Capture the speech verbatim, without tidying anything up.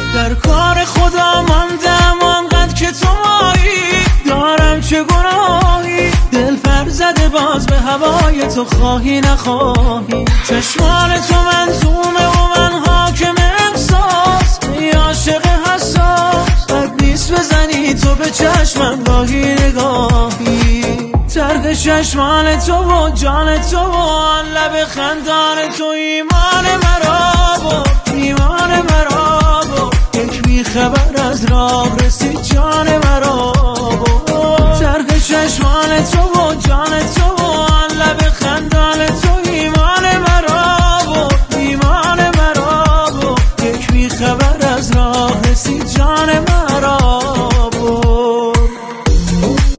در کار خدا ماندم آنقدر که تو مایی، دارم چه گناهی دل پر زده باز به هوای تو، خواهی نخواهی. چشمان تو منظومه و من حاکم احساس، ای عاشق حساس بد نیست بزنی تو به چشمم گاهی نگاهی. ترد چشمان تو و جان تو و آن لب خندان تو ایمان مرا بود، ایمان مرا بود. یک بی خبر از راه رسید جان مرا.